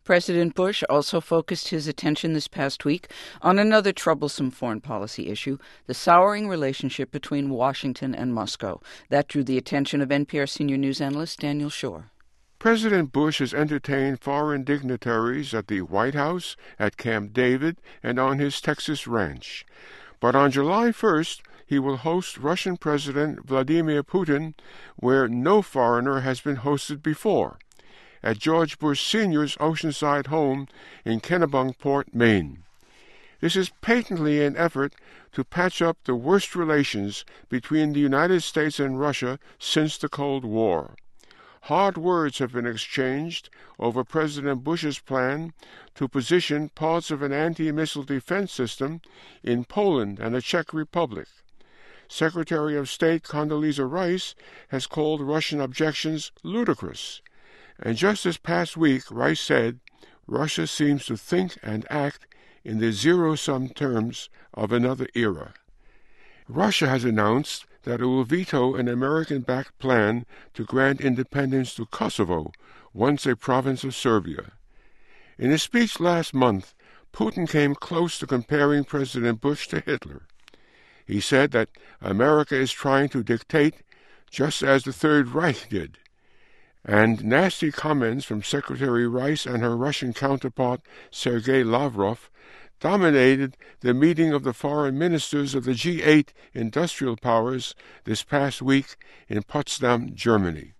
President Bush also focused his attention this past week on another troublesome foreign policy issue, the souring relationship between Washington and Moscow. That drew the attention of NPR senior news analyst Daniel Schorr. President Bush has entertained foreign dignitaries at the White House, at Camp David, and on his Texas ranch. But on July 1st, he will host Russian President Vladimir Putin, where no foreigner has been hosted before, at George Bush Sr.'s oceanside home in Kennebunkport, Maine. This is patently an effort to patch up the worst relations between the United States and Russia since the Cold War. Hard words have been exchanged over President Bush's plan to position parts of an anti-missile defense system in Poland and the Czech Republic. Secretary of State Condoleezza Rice has called Russian objections ludicrous. And just this past week, Rice said, Russia seems to think and act in the zero-sum terms of another era. Russia has announced that it will veto an American-backed plan to grant independence to Kosovo, once a province of Serbia. In a speech last month, Putin came close to comparing President Bush to Hitler. He said that America is trying to dictate just as the Third Reich did. And nasty comments from Secretary Rice and her Russian counterpart Sergei Lavrov dominated the meeting of the foreign ministers of the G8 industrial powers this past week in Potsdam, Germany.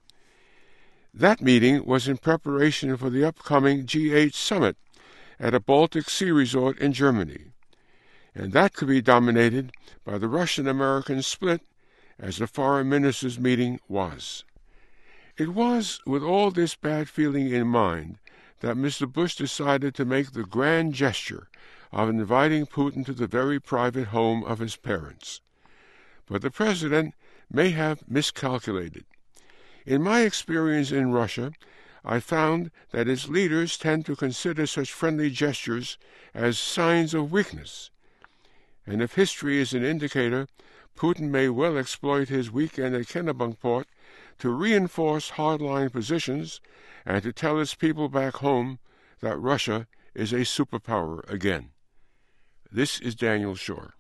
That meeting was in preparation for the upcoming G8 summit at a Baltic Sea resort in Germany. And that could be dominated by the Russian-American split, as the foreign ministers' meeting was. It was with all this bad feeling in mind that Mr. Bush decided to make the grand gesture of inviting Putin to the very private home of his parents. But the president may have miscalculated. In my experience in Russia, I found that its leaders tend to consider such friendly gestures as signs of weakness. And if history is an indicator, Putin may well exploit his weekend at Kennebunkport to reinforce hardline positions and to tell its people back home that Russia is a superpower again. This is Daniel Schorr.